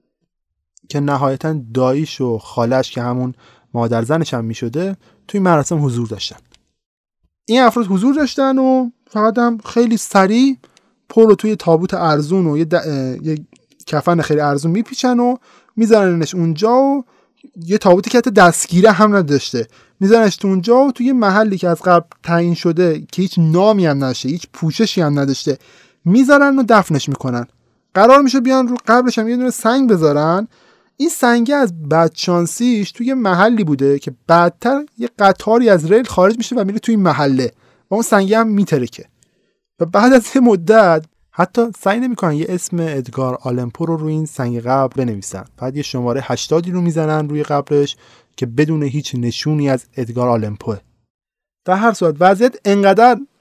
که نهایتاً داییش و خالش که همون مادر زنش هم میشده توی مراسم حضور داشتن. این افراد حضور داشتن و فقط هم خیلی سریع پو رو توی تابوت ارزون و یه, د... یه کفن خیلی ارزون میپیچن و میذارنش اونجا و یه تابوتی که حتی دستگیره هم نداشته میذارنش تو اونجا و توی محلی که از قبل تعیین شده که هیچ نامی هم نداشته، هیچ پوششی هم نداشته، میذارن و دفنش میکنن. قرار میشه بیان رو قبرش هم یه دونه سنگ بذارن. این سنگه از بدشانسیش توی محلی بوده که بعدتر یه قطاری از ریل خارج میشه و میره توی محله و اون سنگه هم میترکه و بعد از یه مدت حتی سعی نمیکنن یه اسم ادگار آلن پو رو روی این سنگ قبر بنویسن. بعد یه شماره هشتادی رو میزنن روی قبرش که بدون هیچ نشونی از ادگار آلن پو. در هر صورت وضعیت انقدر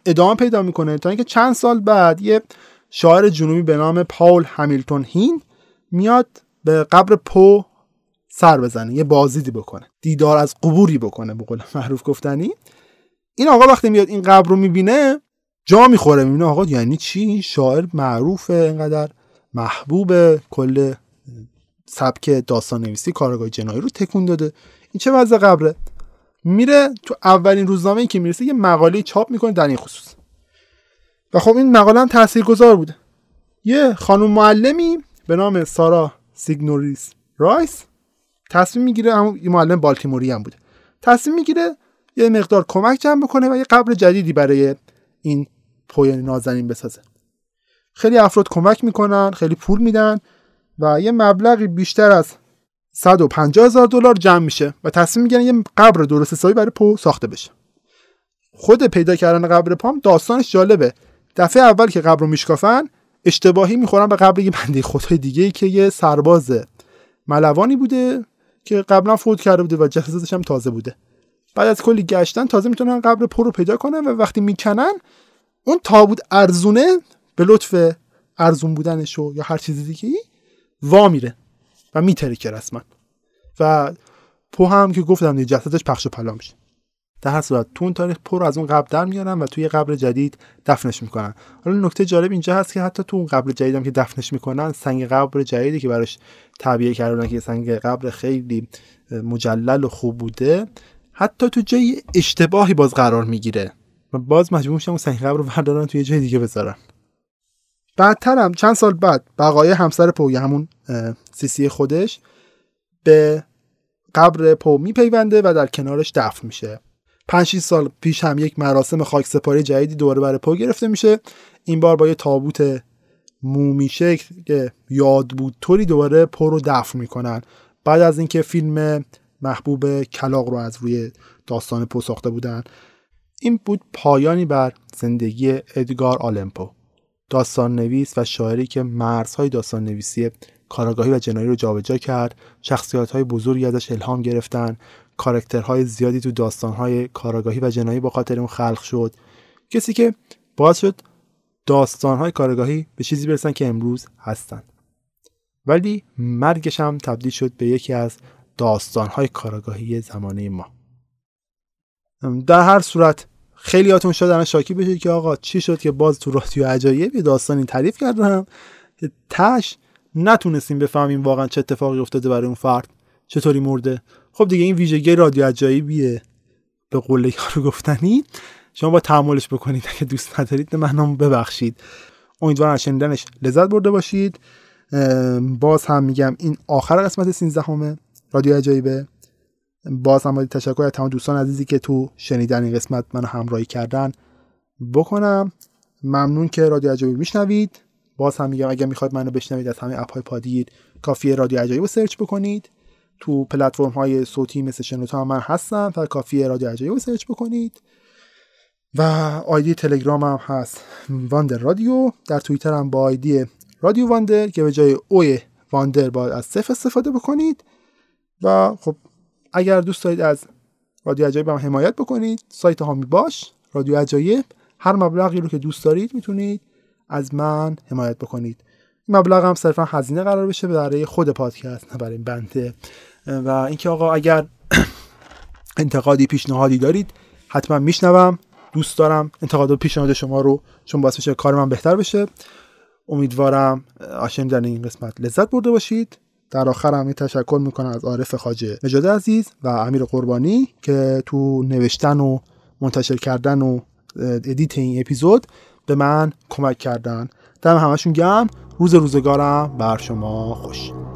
ادامه پیدا میکنه تا اینکه چند سال بعد یه شاعر جنوبی به نام پاول همیلتون هین میاد به قبر پو سر بزنه، یه بازدیدی بکنه، دیدار از قبوری بکنه به قول معروف گفتنی. این آقا وقتی میاد این قبر رو میبینه جا میخوره، میبینه آقا یعنی چی؟ این شاعر معروفه، اینقدر محبوب، کل سبک داستان نویسی کارگاه جنایی رو تکون داده، این چه وضع قبره؟ میره تو اولین روزنامه‌ای که میرسه یه مقاله چاپ میکنه در این خصوص. و خب این مقاله هم تاثیرگذار بوده. یه خانم معلمی به نام سارا سیگنوریس رایس تصمیم میگیره، همون یه معلم بالتیموری هم بوده، تصمیم میگیره یه مقدار کمک جمع بکنه و یه قبر جدیدی برای این پوی نازنین بسازه. خیلی افراد کمک میکنن، خیلی پول میدن و یه مبلغی بیشتر از صد و پنجاه هزار دلار جمع میشه و تصمیم میگیرن یه قبر درست حسابی برای پو ساخته بشه. خود پیدا کردن قبر پام داستانش جالبه. دفعه اول که قبر رو میشکافن اشتباهی میخورن به قبر یه بنده خدای دیگه‌ای که یه سرباز ملوانی بوده که قبلا فوت کرده بوده و جسدش هم تازه بوده. بعد از کلی گشتن تازه میتونن قبر پو رو پیدا کنن و وقتی میکنن اون تابوت ارزونه به لطف ارزون بودنشو یا هر چیز دیگه‌ای وا میره و میترکه رسما و پو هم که گفتم دیگه جسدش پخش و پلا میشه. در هر صورت تو اون تاریخ پو رو از اون قبر در میارن و توی قبر جدید دفنش میکنن. حالا نکته جالب اینجا هست که حتی تو اون قبر جدید هم که دفنش میکنن، سنگ قبر جدیدی که براش تعبیه کردن که سنگ قبر خیلی مجلل و خوب بوده، حتی تو جای اشتباهی باز قرار میگیره و باز مجبور میشن اون سنگ قبر رو بردارن توی جای دیگه بذارن. بعدتر هم چند سال بعد بقایای همسر پو، همون سیسی خودش، به قبر پو میپیونده و در کنارش دفن میشه. پنج شش سال پیش هم یک مراسم خاکسپاری جدیدی دوباره برای پو گرفته میشه، این بار با یه تابوت مومی شکل که یاد بود طوری دوباره پو رو دفن میکنن بعد از اینکه فیلم محبوب کلاغ رو از روی داستان پو ساخته بودن. این بود پایانی بر زندگی ادگار آلن پو، داستان نویس و شاعری که مرزهای داستان نویسی کاراگاهی و جنایی رو جابجا کرد. شخصیت‌های بزرگی ازش الهام گرفتن، کاراکترهای زیادی تو داستان‌های کاراگاهی و جنایی با خاطر اون خلق شد، کسی که باعث شد داستان‌های کاراگاهی به چیزی برسن که امروز هستن. ولی مرگش هم تبدیل شد به یکی از داستان‌های کاراگاهی زمانه ما. در هر صورت خیلیاتون شاید الان شاکی بشید که آقا چی شد که باز تو رادیو عجایب یه داستانی تعریف کردم که تاش نتونستیم بفهمیم واقعا چه اتفاقی افتاده برای اون فرد، چطوری مرده. خب دیگه این ویژگی رادیو عجایبیه به قول یارو گفتنی، شما با تحملش بکنید. اگه دوست ندارید منم ببخشید. امیدوارم از شنیدنش لذت برده باشید. باز هم میگم این آخر قسمت سیزدهم رادیو عجایبه. باز هم باید تشکر از تمام دوستان عزیزی که تو شنیدن این قسمت منو همراهی کردن بکنم. ممنون که رادیو عجایب میشنوید. باز هم میگم اگه میخواید منو بشنوید از همه اپ‌های پادگیر کافیه رادیو عجایب رو سرچ بکنید. تو پلتفرم های صوتی مثل شنوتو هم من هستم، فقط کافیه رادیو عجایب رو سرچ بکنید. و آیدی تلگرام هم هست واندر رادیو. در توییتر هم با آیدی رادیو واندر که به جای اوی واندر باید از صفر استفاده بکنید. و خب اگر دوست دارید از رادیو عجایب هم حمایت بکنید، سایت هامی باش رادیو عجایب، هر مبلغی رو که دوست دارید میتونید از من حمایت بکنید. این مبلغ هم صرفا هزینه قرار بشه برای خود پادکست نه برای بنده. و اینکه آقا اگر انتقادی پیشنهادی دارید حتما میشنوم، دوست دارم انتقاد و پیشنهاد شما رو، چون باعث میشه کار من بهتر بشه. امیدوارم از شنیدن این قسمت لذت برده باشید. در آخر هم تشکر میکنم از عارف خواجه نژاد عزیز و امیر قربانی که تو نوشتن و منتشر کردن و ادیت این اپیزود به من کمک کردن. دم همشون گرم. روز روزگارم بر شما خوش.